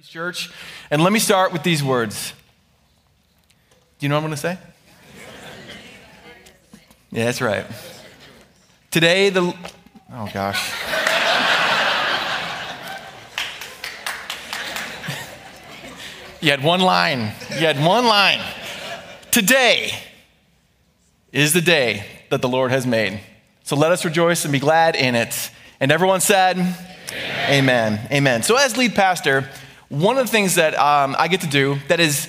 Church, and let me start with these words. Do you know what I'm going to say? Yeah, that's right. Today, oh gosh. You had one line. Today is the day that the Lord has made. So let us rejoice and be glad in it. And everyone said, Amen. Amen. So as lead pastor, one of the things that I get to do that is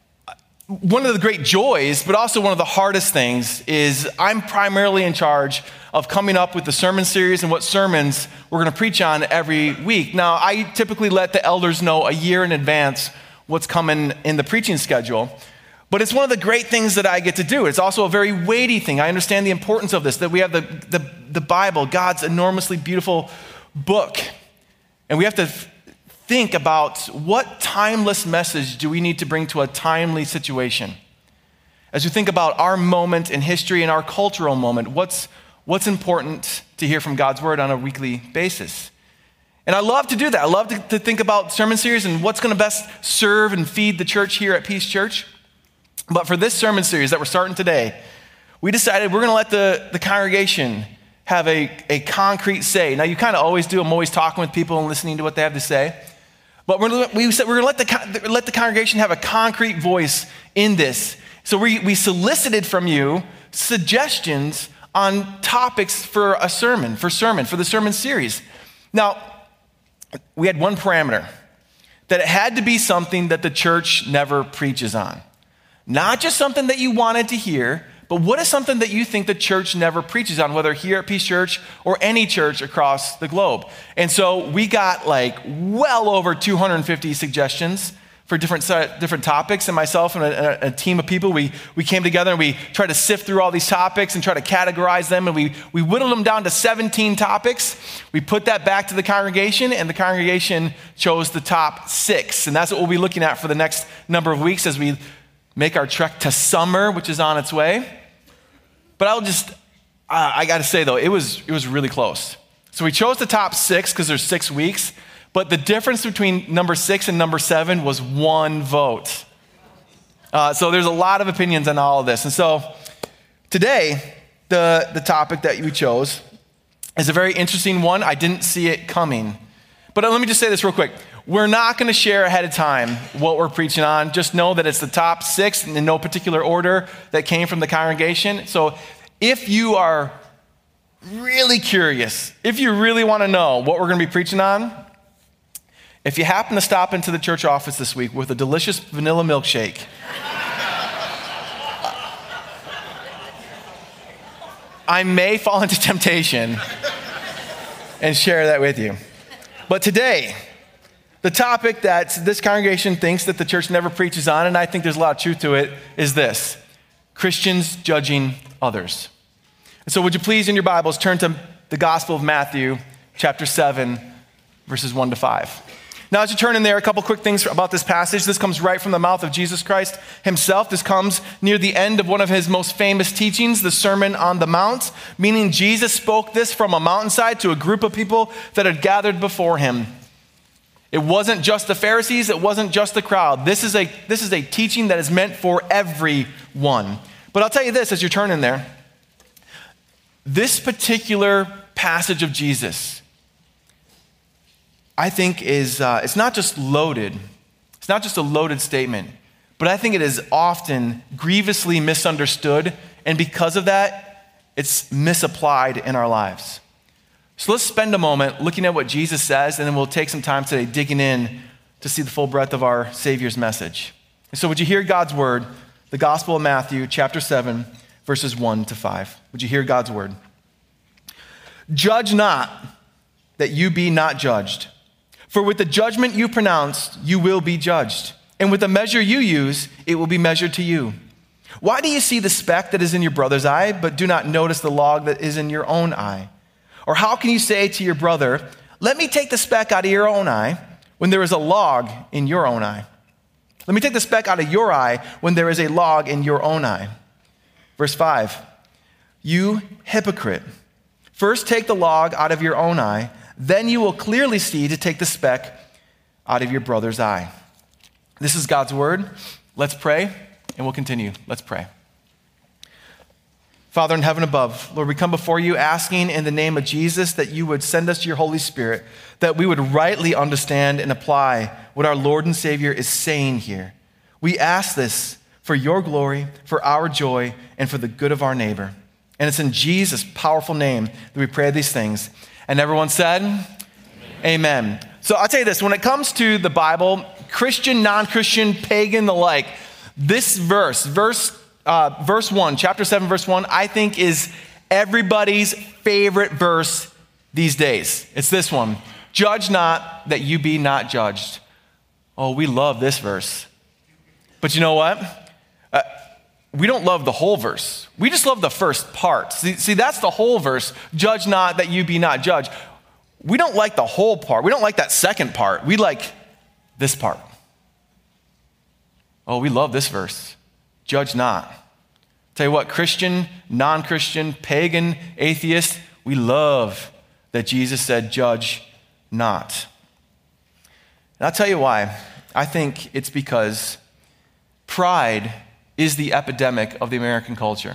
one of the great joys, but also one of the hardest things, is I'm primarily in charge of coming up with the sermon series and what sermons we're going to preach on every week. Now, I typically let the elders know a year in advance what's coming in the preaching schedule, but it's one of the great things that I get to do. It's also a very weighty thing. I understand the importance of this, that we have the Bible, God's enormously beautiful book, and we have to think about what timeless message do we need to bring to a timely situation. As we think about our moment in history and our cultural moment, what's important to hear from God's word on a weekly basis. And I love to do that. I love to think about sermon series and what's going to best serve and feed the church here at Peace Church. But for this sermon series that we're starting today, we decided we're going to let the congregation have a concrete say. Now, you kind of always do. I'm always talking with people and listening to what they have to say. But we said we're going to let the congregation have a concrete voice in this. So we solicited from you suggestions on topics for the sermon series. Now, we had one parameter, that it had to be something that the church never preaches on. Not just something that you wanted to hear, but what is something that you think the church never preaches on, whether here at Peace Church or any church across the globe? And so we got well over 250 suggestions for different topics, and myself and a team of people, we came together and we tried to sift through all these topics and try to categorize them, and we whittled them down to 17 topics. We put that back to the congregation, and the congregation chose the top 6, and that's what we'll be looking at for the next number of weeks as we make our trek to summer, which is on its way. But I got to say though, it was really close. So we chose the top 6 because there's 6 weeks, but the difference between number 6 and number 7 was 1 vote. So there's a lot of opinions on all of this. And so today, the topic that we chose is a very interesting one. I didn't see it coming. But let me just say this real quick. We're not going to share ahead of time what we're preaching on. Just know that it's the top 6 in no particular order that came from the congregation. So if you are really curious, if you really want to know what we're going to be preaching on, if you happen to stop into the church office this week with a delicious vanilla milkshake, I may fall into temptation and share that with you. But today, the topic that this congregation thinks that the church never preaches on, and I think there's a lot of truth to it, is this: Christians judging others. And so would you please, in your Bibles, turn to the Gospel of Matthew, chapter 7, verses 1 to 5. Now, as you turn in there, a couple quick things about this passage. This comes right from the mouth of Jesus Christ himself. This comes near the end of one of his most famous teachings, the Sermon on the Mount, meaning Jesus spoke this from a mountainside to a group of people that had gathered before him. It wasn't just the Pharisees. It wasn't just the crowd. This is a teaching that is meant for everyone. But I'll tell you this as you're turning there. This particular passage of Jesus, I think it's not just loaded. It's not just a loaded statement, but I think it is often grievously misunderstood. And because of that, it's misapplied in our lives. So let's spend a moment looking at what Jesus says, and then we'll take some time today digging in to see the full breadth of our Savior's message. And so would you hear God's word, the Gospel of Matthew, chapter 7, verses 1 to 5. Would you hear God's word? Judge not, that you be not judged. For with the judgment you pronounce, you will be judged. And with the measure you use, it will be measured to you. Why do you see the speck that is in your brother's eye, but do not notice the log that is in your own eye? Or how can you say to your brother, let me take the speck out of your own eye, when there is a log in your own eye? Let me take the speck out of your eye when there is a log in your own eye. Verse 5, you hypocrite. First take the log out of your own eye, then you will clearly see to take the speck out of your brother's eye. This is God's word. Let's pray, and we'll continue. Let's pray. Father in heaven above, Lord, we come before you asking in the name of Jesus that you would send us your Holy Spirit, that we would rightly understand and apply what our Lord and Savior is saying here. We ask this for your glory, for our joy, and for the good of our neighbor. And it's in Jesus' powerful name that we pray these things. And everyone said, Amen. So I'll tell you this, when it comes to the Bible, Christian, non-Christian, pagan, the like, this verse 1, chapter 7, verse 1, I think is everybody's favorite verse these days. It's this one. Judge not that you be not judged. Oh, we love this verse. But you know what? We don't love the whole verse. We just love the first part. See, that's the whole verse. Judge not that you be not judged. We don't like the whole part. We don't like that second part. We like this part. Oh, we love this verse. Judge not. Tell you what, Christian, non-Christian, pagan, atheist, we love that Jesus said, judge not. And I'll tell you why. I think it's because pride is the epidemic of the American culture.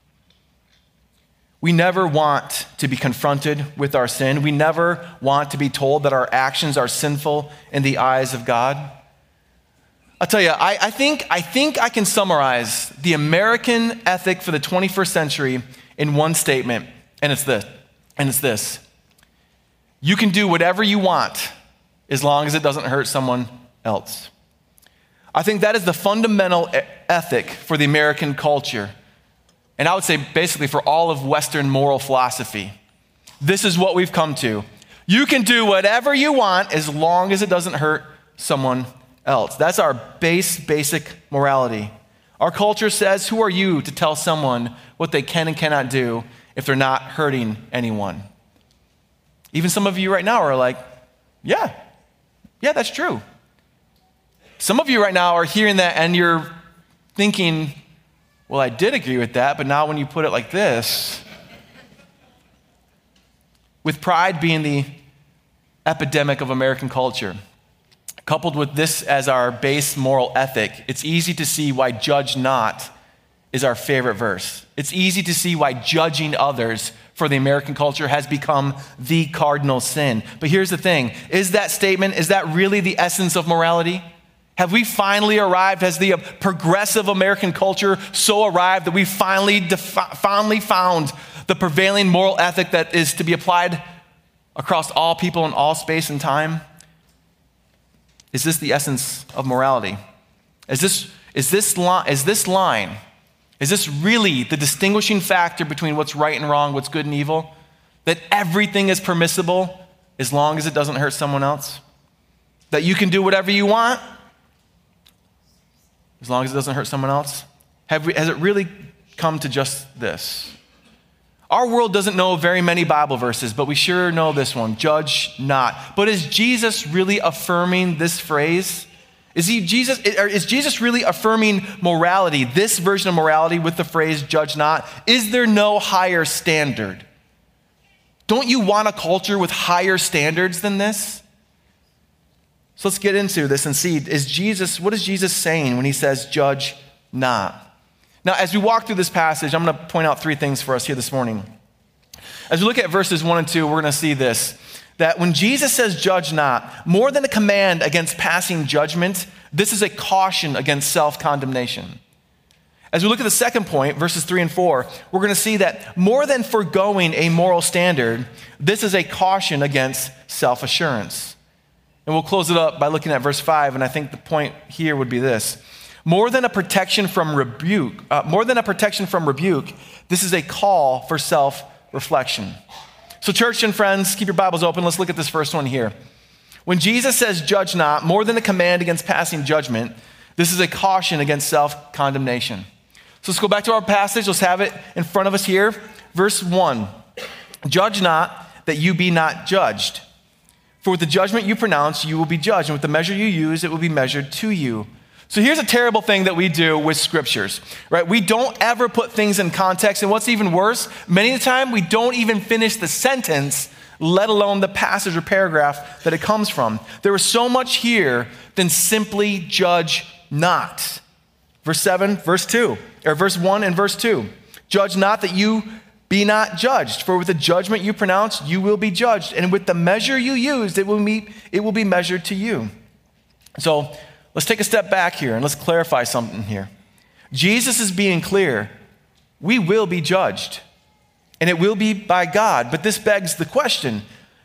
We never want to be confronted with our sin. We never want to be told that our actions are sinful in the eyes of God. I'll tell you, I think I can summarize the American ethic for the 21st century in one statement, and it's this. You can do whatever you want as long as it doesn't hurt someone else. I think that is the fundamental ethic for the American culture. And I would say basically for all of Western moral philosophy. This is what we've come to. You can do whatever you want as long as it doesn't hurt someone else. That's our basic morality. Our culture says, who are you to tell someone what they can and cannot do if they're not hurting anyone? Even some of you right now are like, yeah, that's true. Some of you right now are hearing that and you're thinking, well, I did agree with that, but now when you put it like this, with pride being the epidemic of American culture, coupled with this as our base moral ethic, it's easy to see why judge not is our favorite verse. It's easy to see why judging others for the American culture has become the cardinal sin. But here's the thing. Is that really the essence of morality? Have we finally arrived? Has the progressive American culture so arrived that we finally found the prevailing moral ethic that is to be applied across all people in all space and time? Is this the essence of morality? Is this really the distinguishing factor between what's right and wrong, what's good and evil? That everything is permissible as long as it doesn't hurt someone else? That you can do whatever you want as long as it doesn't hurt someone else? Has it really come to just this? Our world doesn't know very many Bible verses, but we sure know this one, judge not. But is Jesus really affirming this phrase? Is Jesus really affirming morality, this version of morality with the phrase judge not? Is there no higher standard? Don't you want a culture with higher standards than this? So let's get into this and see, what is Jesus saying when he says judge not? Now, as we walk through this passage, I'm going to point out three things for us here this morning. As we look at verses 1 and 2, we're going to see this, that when Jesus says judge not, more than a command against passing judgment, this is a caution against self-condemnation. As we look at the second point, verses 3 and 4, we're going to see that more than foregoing a moral standard, this is a caution against self-assurance. And we'll close it up by looking at verse 5, and I think the point here would be this. More than a protection from rebuke, this is a call for self-reflection. So church and friends, keep your Bibles open. Let's look at this first one here. When Jesus says judge not, more than a command against passing judgment, this is a caution against self-condemnation. So let's go back to our passage. Let's have it in front of us here. Verse 1, judge not that you be not judged. For with the judgment you pronounce, you will be judged. And with the measure you use, it will be measured to you. So here's a terrible thing that we do with scriptures, right? We don't ever put things in context. And what's even worse, many of the time we don't even finish the sentence let alone the passage or paragraph that it comes from. There is so much here than simply judge not. Verse 7, verse 2, or verse 1 and verse 2. Judge not that you be not judged, for with the judgment you pronounce, you will be judged. And with the measure you use, it will be measured to you. So let's take a step back here and let's clarify something here. Jesus is being clear. We will be judged, and it will be by God. But this begs the question,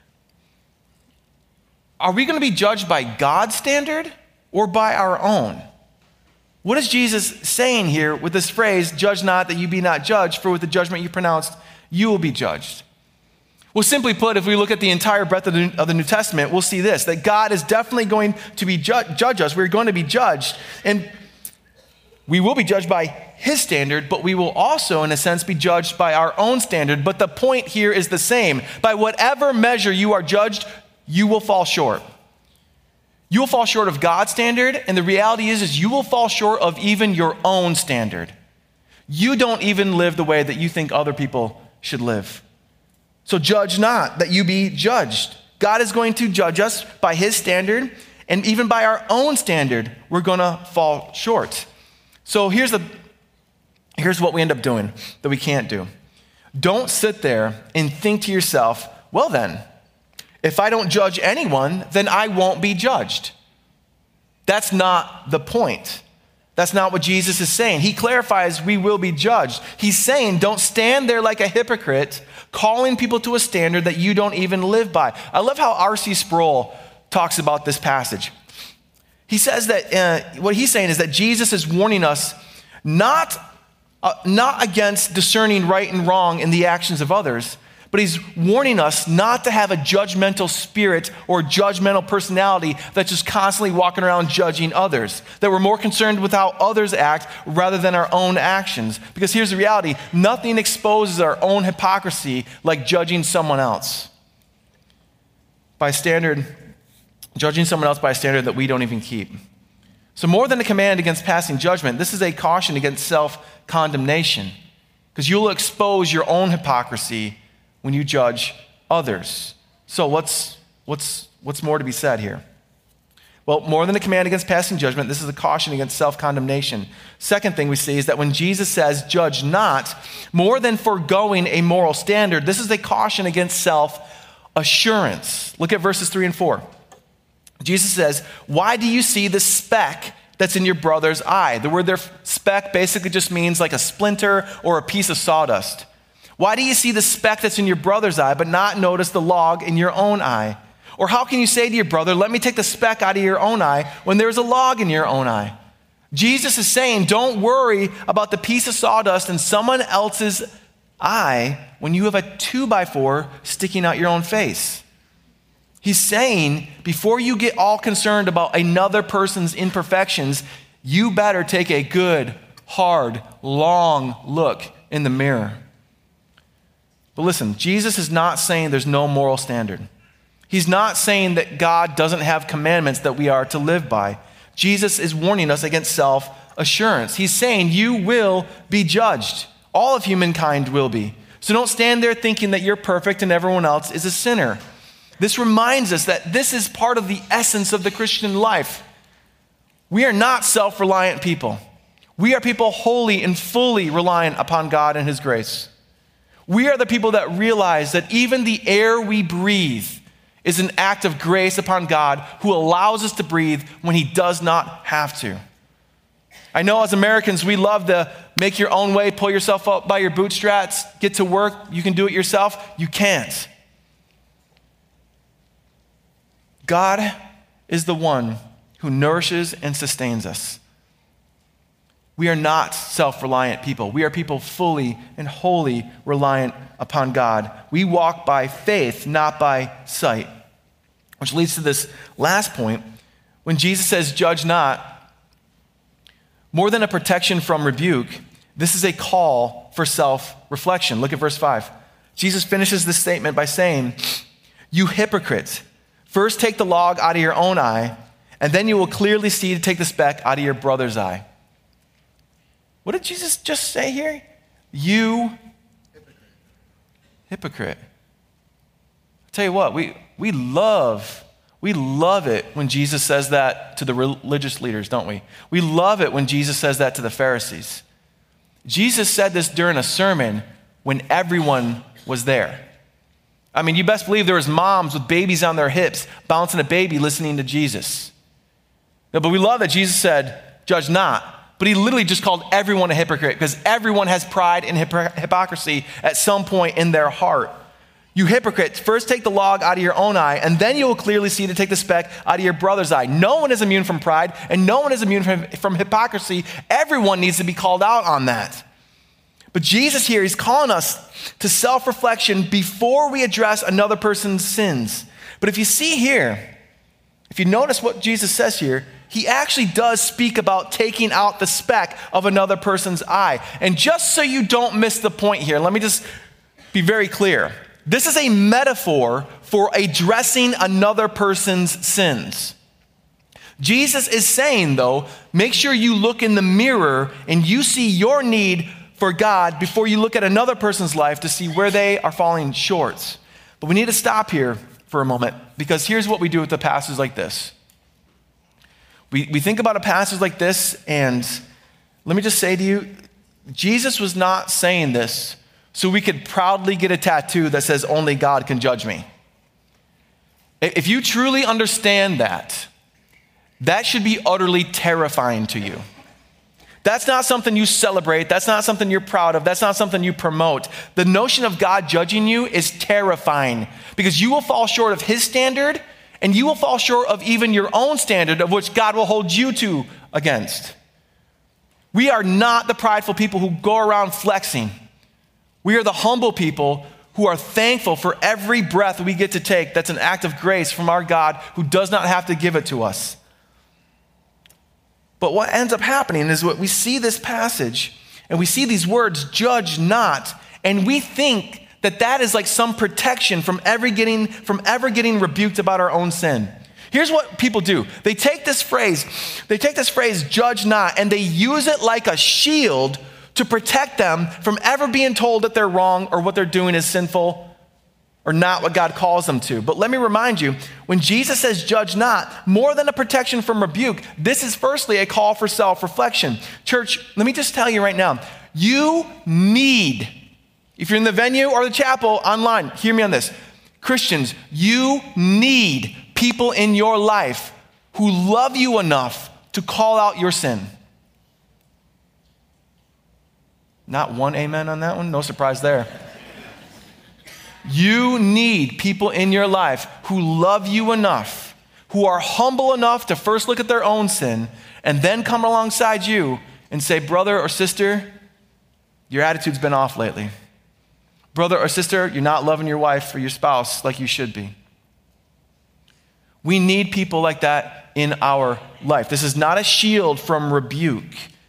are we going to be judged by God's standard or by our own? What is Jesus saying here with this phrase, judge not that you be not judged, for with the judgment you pronounced, you will be judged? Well, simply put, if we look at the entire breadth of the New Testament, we'll see this, that God is definitely going to be judge us. We're going to be judged, and we will be judged by his standard, but we will also, in a sense, be judged by our own standard. But the point here is the same. By whatever measure you are judged, you will fall short. You will fall short of God's standard, and the reality is you will fall short of even your own standard. You don't even live the way that you think other people should live. So judge not that you be judged. God is going to judge us by his standard, and even by our own standard, we're going to fall short. So here's what we end up doing that we can't do. Don't sit there and think to yourself, well then, if I don't judge anyone, then I won't be judged. That's not the point. That's not what Jesus is saying. He clarifies we will be judged. He's saying don't stand there like a hypocrite, calling people to a standard that you don't even live by. I love how R.C. Sproul talks about this passage. He says that what he's saying is that Jesus is warning us not against discerning right and wrong in the actions of others, but he's warning us not to have a judgmental spirit or judgmental personality that's just constantly walking around judging others, that we're more concerned with how others act rather than our own actions. Because here's the reality, nothing exposes our own hypocrisy like judging someone else. Judging someone else by a standard that we don't even keep. So more than a command against passing judgment, this is a caution against self-condemnation, because you'll expose your own hypocrisy when you judge others. So what's more to be said here? Well, more than a command against passing judgment, this is a caution against self-condemnation. Second thing we see is that when Jesus says, judge not, more than foregoing a moral standard, this is a caution against self-assurance. Look at verses 3 and 4. Jesus says, why do you see the speck that's in your brother's eye? The word there, speck, basically just means like a splinter or a piece of sawdust. Why do you see the speck that's in your brother's eye, but not notice the log in your own eye? Or how can you say to your brother, let me take the speck out of your own eye when there's a log in your own eye? Jesus is saying, don't worry about the piece of sawdust in someone else's eye when you have a 2x4 sticking out your own face. He's saying, before you get all concerned about another person's imperfections, you better take a good, hard, long look in the mirror. But listen, Jesus is not saying there's no moral standard. He's not saying that God doesn't have commandments that we are to live by. Jesus is warning us against self-assurance. He's saying you will be judged. All of humankind will be. So don't stand there thinking that you're perfect and everyone else is a sinner. This reminds us that this is part of the essence of the Christian life. We are not self-reliant people. We are people wholly and fully reliant upon God and his grace. We are the people that realize that even the air we breathe is an act of grace upon God who allows us to breathe when he does not have to. I know as Americans, we love the make your own way, pull yourself up by your bootstraps, get to work, you can do it yourself. You can't. God is the one who nourishes and sustains us. We are not self-reliant people. We are people fully and wholly reliant upon God. We walk by faith, not by sight. Which leads to this last point. When Jesus says, judge not, more than a protection from rebuke, this is a call for self-reflection. Look at verse 5. Jesus finishes this statement by saying, you hypocrites, first take the log out of your own eye, and then you will clearly see to take the speck out of your brother's eye. What did Jesus just say here? You hypocrite. tell you what, we love it when Jesus says that to the religious leaders, don't we? We love it when Jesus says that to the Pharisees. Jesus said this during a sermon when everyone was there. I mean, you best believe there was moms with babies on their hips bouncing a baby listening to Jesus. No, but we love that Jesus said, judge not. But he literally just called everyone a hypocrite because everyone has pride and hypocrisy at some point in their heart. You hypocrites, first take the log out of your own eye, and then you will clearly see to take the speck out of your brother's eye. No one is immune from pride, and no one is immune from hypocrisy. Everyone needs to be called out on that. But Jesus here, he's calling us to self-reflection before we address another person's sins. But if you see here, if you notice what Jesus says here, he actually does speak about taking out the speck of another person's eye. And just so you don't miss the point here, let me just be very clear. This is a metaphor for addressing another person's sins. Jesus is saying, though, make sure you look in the mirror and you see your need for God before you look at another person's life to see where they are falling short. But we need to stop here for a moment because here's what we do with a passage like this. We think about a passage like this, and let me just say to you, Jesus was not saying this so we could proudly get a tattoo that says only God can judge me. If you truly understand that, that should be utterly terrifying to you. That's not something you celebrate. That's not something you're proud of. That's not something you promote. The notion of God judging you is terrifying because you will fall short of his standard and you will fall short of even your own standard of which God will hold you to against. We are not the prideful people who go around flexing. We are the humble people who are thankful for every breath we get to take. That's an act of grace from our God who does not have to give it to us. But what ends up happening is what we see this passage and we see these words, judge not, and we think that is like some protection from ever getting rebuked about our own sin. Here's what people do. They take this phrase, judge not, and they use it like a shield to protect them from ever being told that they're wrong or what they're doing is sinful or not what God calls them to. But let me remind you, when Jesus says judge not, more than a protection from rebuke, this is firstly a call for self-reflection. Church, let me just tell you right now, you need, if you're in the venue or the chapel online, hear me on this. Christians, you need people in your life who love you enough to call out your sin. Not one amen on that one, no surprise there. You need people in your life who love you enough, who are humble enough to first look at their own sin and then come alongside you and say, brother or sister, your attitude's been off lately. Brother or sister, you're not loving your wife or your spouse like you should be. We need people like that in our life. This is not a shield from rebuke.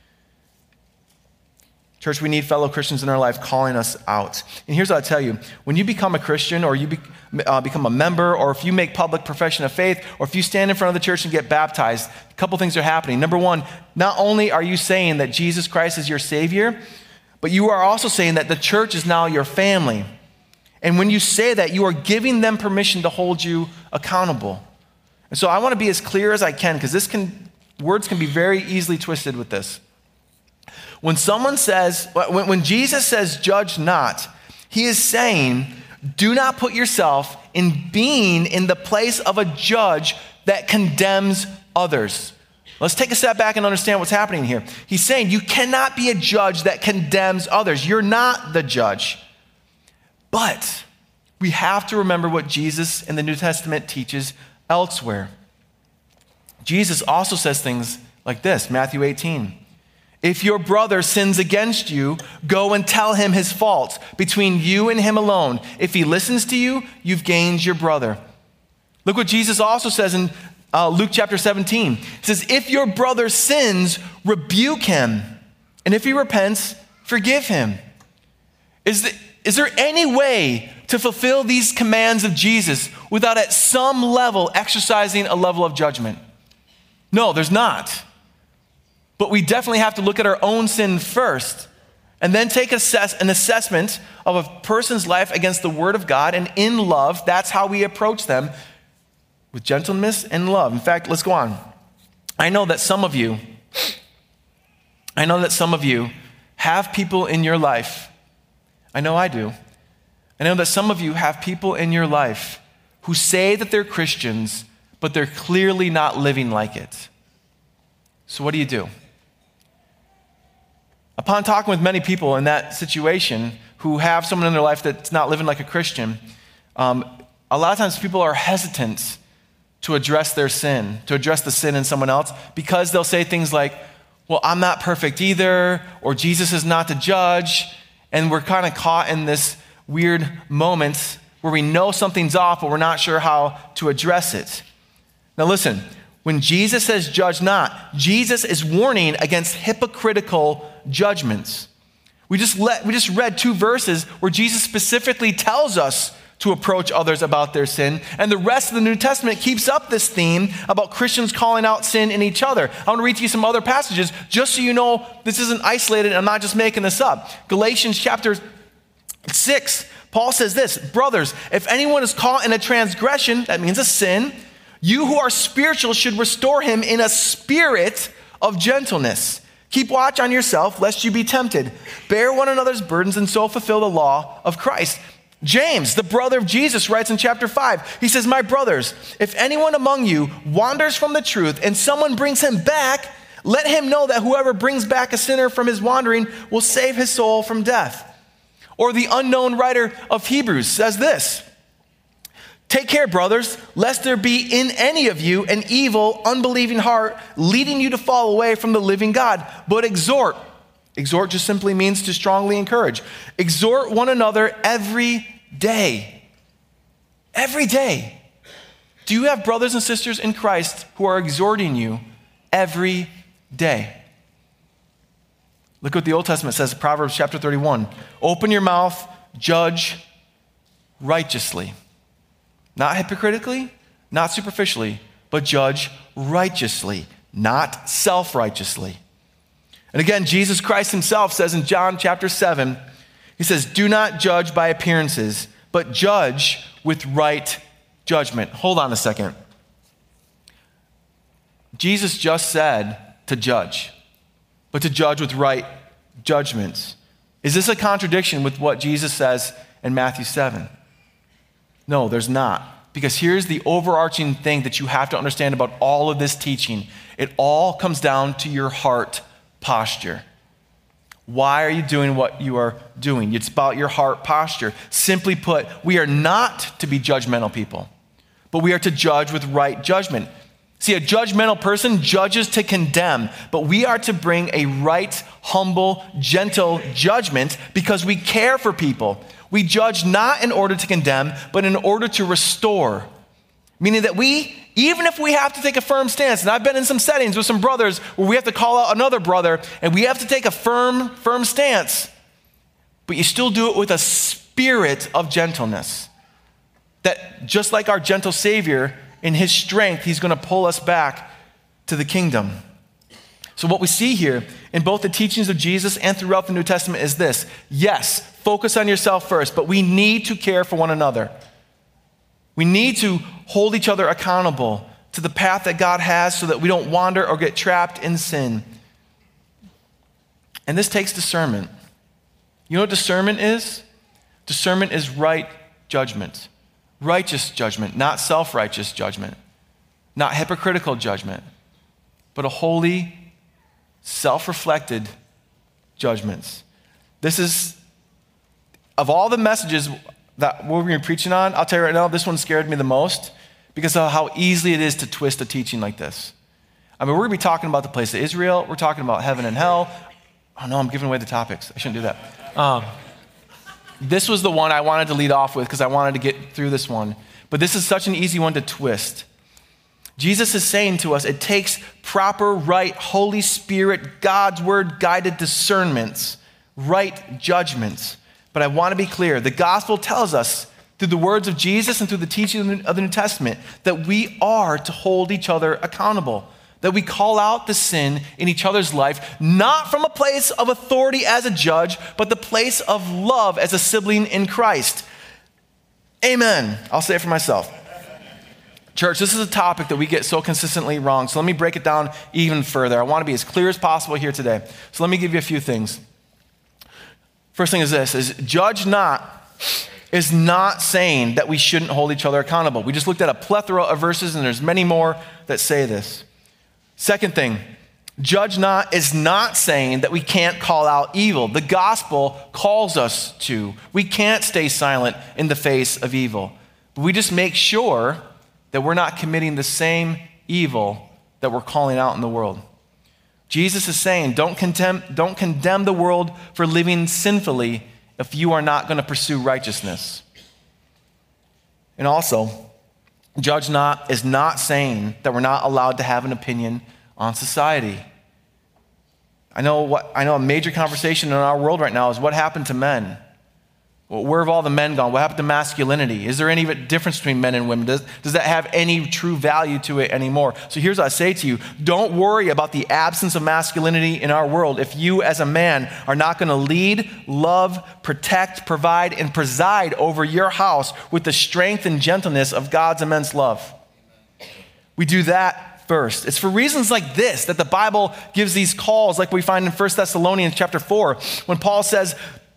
Church, we need fellow Christians in our life calling us out. And here's what I tell you. When you become a Christian or you become a member or if you make public profession of faith or if you stand in front of the church and get baptized, a couple things are happening. Number one, not only are you saying that Jesus Christ is your Savior, but you are also saying that the church is now your family. And when you say that, you are giving them permission to hold you accountable. And so I want to be as clear as I can because words can be very easily twisted with this. When Jesus says, judge not, he is saying, do not put yourself in being in the place of a judge that condemns others. Let's take a step back and understand what's happening here. He's saying you cannot be a judge that condemns others. You're not the judge. But we have to remember what Jesus in the New Testament teaches elsewhere. Jesus also says things like this, Matthew 18. If your brother sins against you, go and tell him his fault between you and him alone. If he listens to you, you've gained your brother. Look what Jesus also says in Luke chapter 17. It says, if your brother sins, rebuke him. And if he repents, forgive him. Is there any way to fulfill these commands of Jesus without at some level exercising a level of judgment? No, there's not. But we definitely have to look at our own sin first and then take an assessment of a person's life against the Word of God, and in love, that's how we approach them, with gentleness and love. In fact, let's go on. I know that some of you have people in your life. I know I do. I know that some of you have people in your life who say that they're Christians, but they're clearly not living like it. So what do you do? Upon talking with many people in that situation who have someone in their life that's not living like a Christian, a lot of times people are hesitant to address their sin, to address the sin in someone else, because they'll say things like, well, I'm not perfect either, or Jesus is not to judge, and we're kind of caught in this weird moment where we know something's off, but we're not sure how to address it. Now listen, when Jesus says judge not, Jesus is warning against hypocritical judgments. We just read 2 verses where Jesus specifically tells us to approach others about their sin, and the rest of the New Testament keeps up this theme about Christians calling out sin in each other. I want to read to you some other passages just so you know this isn't isolated and I'm not just making this up. Galatians chapter 6, Paul says this, brothers, if anyone is caught in a transgression, that means a sin, you who are spiritual should restore him in a spirit of gentleness. Keep watch on yourself, lest you be tempted. Bear one another's burdens and so fulfill the law of Christ. James, the brother of Jesus, writes in chapter 5, he says, my brothers, if anyone among you wanders from the truth and someone brings him back, let him know that whoever brings back a sinner from his wandering will save his soul from death. Or the unknown writer of Hebrews says this, take care, brothers, lest there be in any of you an evil, unbelieving heart leading you to fall away from the living God, but exhort. Exhort just simply means to strongly encourage. Exhort one another every day. Every day. Do you have brothers and sisters in Christ who are exhorting you every day? Look what the Old Testament says in Proverbs chapter 31. Open your mouth, judge righteously. Not hypocritically, not superficially, but judge righteously, not self-righteously. And again, Jesus Christ himself says in John chapter 7, he says, do not judge by appearances, but judge with right judgment. Hold on a second. Jesus just said to judge, but to judge with right judgments. Is this a contradiction with what Jesus says in Matthew 7? No, there's not. Because here's the overarching thing that you have to understand about all of this teaching. It all comes down to your heart posture. Why are you doing what you are doing? It's about your heart posture. Simply put, we are not to be judgmental people, but we are to judge with right judgment. See, a judgmental person judges to condemn, but we are to bring a right, humble, gentle judgment because we care for people. We judge not in order to condemn, but in order to restore. Meaning that even if we have to take a firm stance, and I've been in some settings with some brothers where we have to call out another brother and we have to take a firm stance, but you still do it with a spirit of gentleness. That just like our gentle Savior, in his strength, he's going to pull us back to the kingdom. So what we see here in both the teachings of Jesus and throughout the New Testament is this. Yes, focus on yourself first, but we need to care for one another. We need to hold each other accountable to the path that God has so that we don't wander or get trapped in sin. And this takes discernment. You know what discernment is? Discernment is right judgment. Righteous judgment, not self-righteous judgment. Not hypocritical judgment, but a holy, self-reflected judgments. This is, of all the messages that we're going to be preaching on, I'll tell you right now, this one scared me the most because of how easily it is to twist a teaching like this. I mean, we're going to be talking about the place of Israel. We're talking about heaven and hell. Oh no, I'm giving away the topics. I shouldn't do that. This was the one I wanted to lead off with because I wanted to get through this one. But this is such an easy one to twist. Jesus is saying to us, it takes proper, right, Holy Spirit, God's word guided discernments, right judgments. But I want to be clear. The gospel tells us through the words of Jesus and through the teaching of the New Testament that we are to hold each other accountable. that we call out the sin in each other's life, not from a place of authority as a judge, but the place of love as a sibling in Christ. Amen. I'll say it for myself. Church, this is a topic that we get so consistently wrong, so let me break it down even further. I want to be as clear as possible here today. So let me give you a few things. First thing is this, is judge not is not saying that we shouldn't hold each other accountable. We just looked at a plethora of verses, and there's many more that say this. Second thing, judge not is not saying that we can't call out evil. The gospel calls us to. We can't stay silent in the face of evil. But we just make sure that we're not committing the same evil that we're calling out in the world. Jesus is saying, don't condemn the world for living sinfully if you are not going to pursue righteousness. And also, judge not is not saying that we're not allowed to have an opinion on society. I know a major conversation in our world right now is what happened to men. Well, where have all the men gone? What happened to masculinity? Is there any difference between men and women? Does that have any true value to it anymore? So here's what I say to you. Don't worry about the absence of masculinity in our world if you as a man are not going to lead, love, protect, provide, and preside over your house with the strength and gentleness of God's immense love. We do that first. It's for reasons like this that the Bible gives these calls like we find in 1 Thessalonians chapter 4 when Paul says,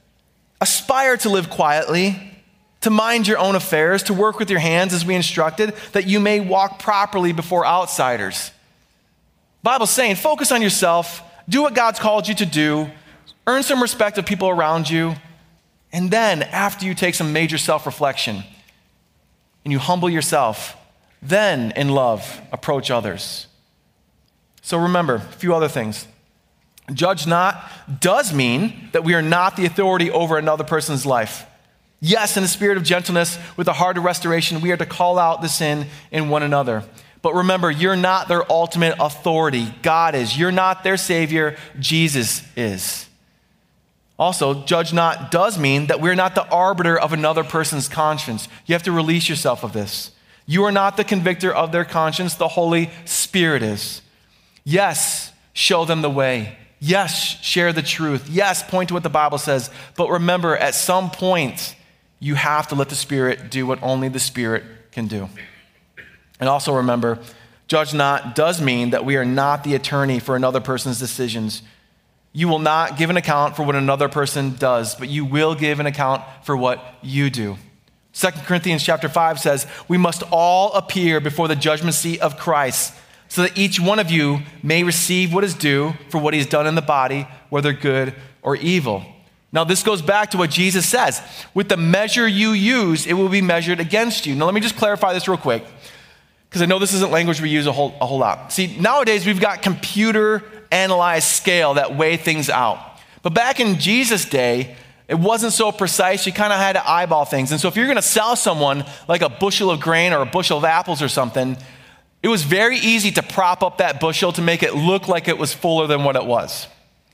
aspire to live quietly, to mind your own affairs, to work with your hands as we instructed, that you may walk properly before outsiders. The Bible's saying, focus on yourself, do what God's called you to do, earn some respect of people around you, and then after you take some major self-reflection and you humble yourself, then in love, approach others. So remember, a few other things. Judge not does mean that we are not the authority over another person's life. Yes, in a spirit of gentleness, with a heart of restoration, we are to call out the sin in one another. But remember, you're not their ultimate authority. God is. You're not their Savior. Jesus is. Also, judge not does mean that we're not the arbiter of another person's conscience. You have to release yourself of this. You are not the convictor of their conscience. The Holy Spirit is. Yes, show them the way. Yes, share the truth. Yes, point to what the Bible says. But remember, at some point, you have to let the Spirit do what only the Spirit can do. And also remember, judge not does mean that we are not the attorney for another person's decisions. You will not give an account for what another person does, but you will give an account for what you do. 2 Corinthians chapter 5 says, we must all appear before the judgment seat of Christ, so that each one of you may receive what is due for what he's done in the body, whether good or evil. Now, this goes back to what Jesus says. With the measure you use, it will be measured against you. Now, let me just clarify this real quick, because I know this isn't language we use a whole lot. See, nowadays, we've got computer-analyzed scale that weigh things out. But back in Jesus' day, it wasn't so precise. You kind of had to eyeball things. And so if you're going to sell someone like a bushel of grain or a bushel of apples or something, it was very easy to prop up that bushel to make it look like it was fuller than what it was.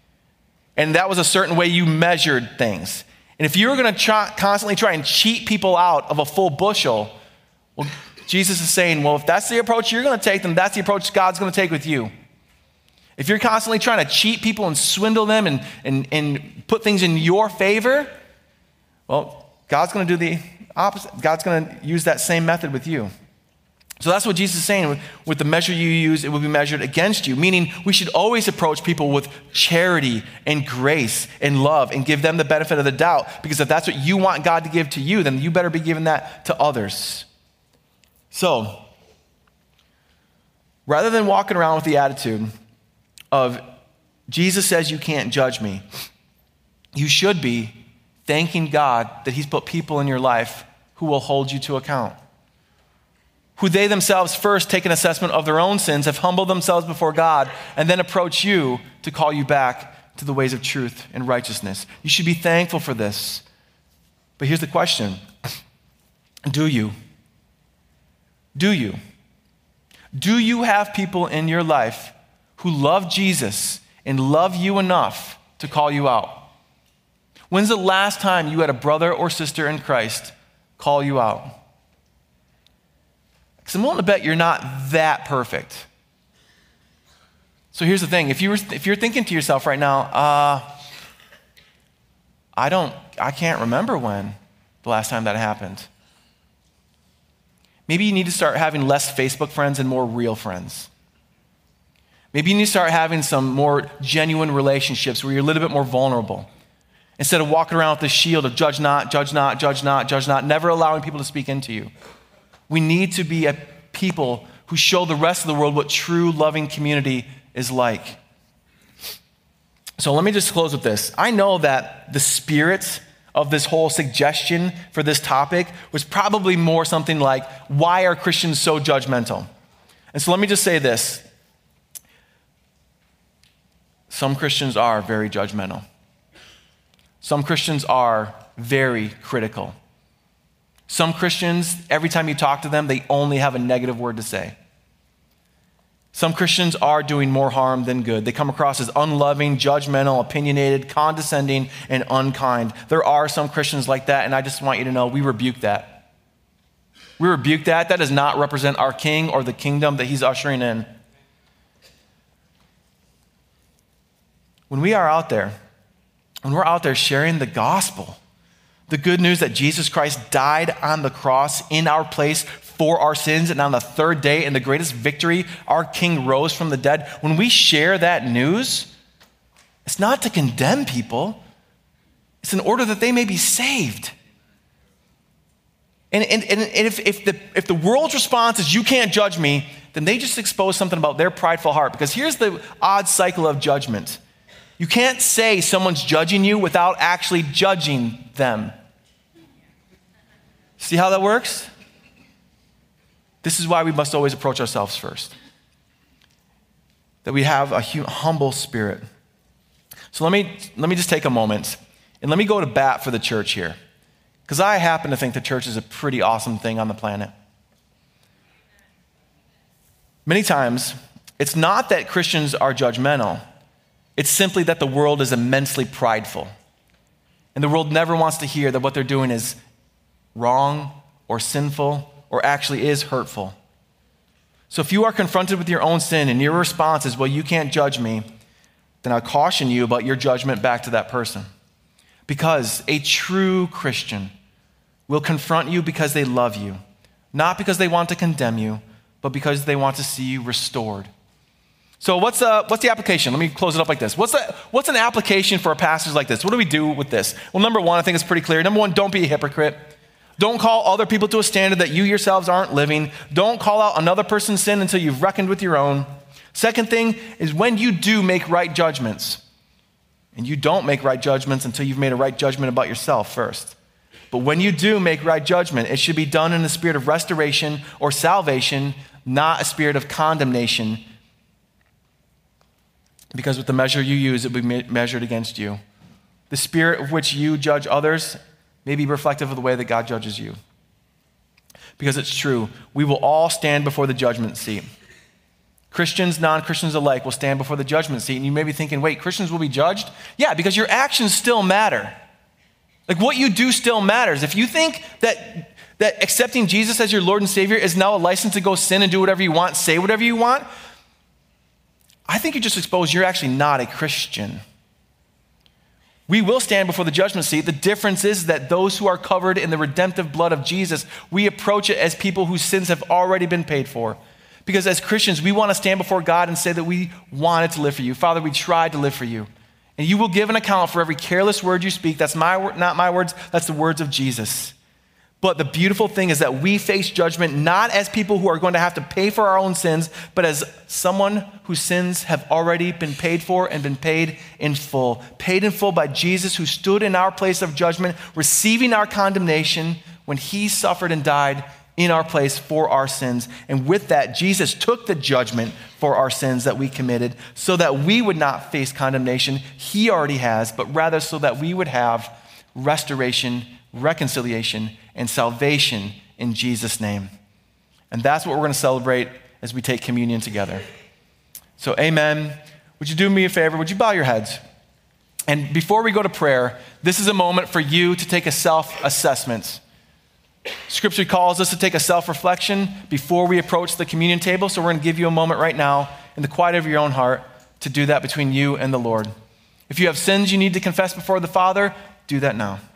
And that was a certain way you measured things. And if you were going to constantly try and cheat people out of a full bushel, well, Jesus is saying, well, if that's the approach you're going to take, then that's the approach God's going to take with you. If you're constantly trying to cheat people and swindle them and put things in your favor, well, God's going to do the opposite. God's going to use that same method with you. So that's what Jesus is saying. With the measure you use, it will be measured against you, meaning we should always approach people with charity and grace and love and give them the benefit of the doubt, because if that's what you want God to give to you, then you better be giving that to others. So, rather than walking around with the attitude of, Jesus says you can't judge me, you should be thanking God that he's put people in your life who will hold you to account, who they themselves first take an assessment of their own sins, have humbled themselves before God, and then approach you to call you back to the ways of truth and righteousness. You should be thankful for this. But here's the question. Do you? Do you? Do you have people in your life who love Jesus and love you enough to call you out? When's the last time you had a brother or sister in Christ call you out? Because I'm willing to bet you're not that perfect. So here's the thing. If you're thinking to yourself right now, I can't remember when the last time that happened. Maybe you need to start having less Facebook friends and more real friends. Maybe you need to start having some more genuine relationships where you're a little bit more vulnerable. Instead of walking around with this shield of judge not, judge not, judge not, judge not, never allowing people to speak into you. We need to be a people who show the rest of the world what true loving community is like. So let me just close with this. I know that the spirit of this whole suggestion for this topic was probably more something like, why are Christians so judgmental? And so let me just say this. Some Christians are very judgmental. Some Christians are very critical. Some Christians, every time you talk to them, they only have a negative word to say. Some Christians are doing more harm than good. They come across as unloving, judgmental, opinionated, condescending, and unkind. There are some Christians like that, and I just want you to know we rebuke that. We rebuke that. That does not represent our King or the kingdom that he's ushering in. When we're out there sharing the gospel, the good news that Jesus Christ died on the cross in our place for our sins, and on the third day, in the greatest victory, our King rose from the dead. When we share that news, it's not to condemn people. It's in order that they may be saved. And if the world's response is, you can't judge me, then they just expose something about their prideful heart. Because here's the odd cycle of judgment. You can't say someone's judging you without actually judging them. See how that works? This is why we must always approach ourselves first. That we have a humble spirit. So let me just take a moment and let me go to bat for the church here. Because I happen to think the church is a pretty awesome thing on the planet. Many times, it's not that Christians are judgmental. It's simply that the world is immensely prideful. And the world never wants to hear that what they're doing is wrong or sinful or actually is hurtful. So if you are confronted with your own sin and your response is, well, you can't judge me, then I caution you about your judgment back to that person. Because a true Christian will confront you because they love you, not because they want to condemn you, but because they want to see you restored. So what's the application? Let me close it up like this. What's an application for a passage like this? What do we do with this? Well, number one, I think it's pretty clear. Number one, don't be a hypocrite. Don't call other people to a standard that you yourselves aren't living. Don't call out another person's sin until you've reckoned with your own. Second thing is when you do make right judgments, and you don't make right judgments until you've made a right judgment about yourself first. But when you do make right judgment, it should be done in the spirit of restoration or salvation, not a spirit of condemnation. Because with the measure you use, it will be measured against you. The spirit of which you judge others may be reflective of the way that God judges you. Because it's true, we will all stand before the judgment seat. Christians, non-Christians alike will stand before the judgment seat. And you may be thinking, wait, Christians will be judged? Yeah, because your actions still matter. Like what you do still matters. If you think that accepting Jesus as your Lord and Savior is now a license to go sin and do whatever you want, say whatever you want, I think you just exposed you're actually not a Christian. We will stand before the judgment seat. The difference is that those who are covered in the redemptive blood of Jesus, we approach it as people whose sins have already been paid for. Because as Christians, we want to stand before God and say that we wanted to live for you. Father, we tried to live for you. And you will give an account for every careless word you speak. That's not my words, that's the words of Jesus. But the beautiful thing is that we face judgment not as people who are going to have to pay for our own sins, but as someone whose sins have already been paid for and been paid in full. Paid in full by Jesus, who stood in our place of judgment, receiving our condemnation when he suffered and died in our place for our sins. And with that, Jesus took the judgment for our sins that we committed so that we would not face condemnation. He already has, but rather so that we would have restoration, reconciliation, and salvation in Jesus' name. And that's what we're going to celebrate as we take communion together. So amen. Would you do me a favor? Would you bow your heads? And before we go to prayer, this is a moment for you to take a self-assessment. Scripture calls us to take a self-reflection before we approach the communion table. So we're going to give you a moment right now in the quiet of your own heart to do that between you and the Lord. If you have sins you need to confess before the Father, do that now.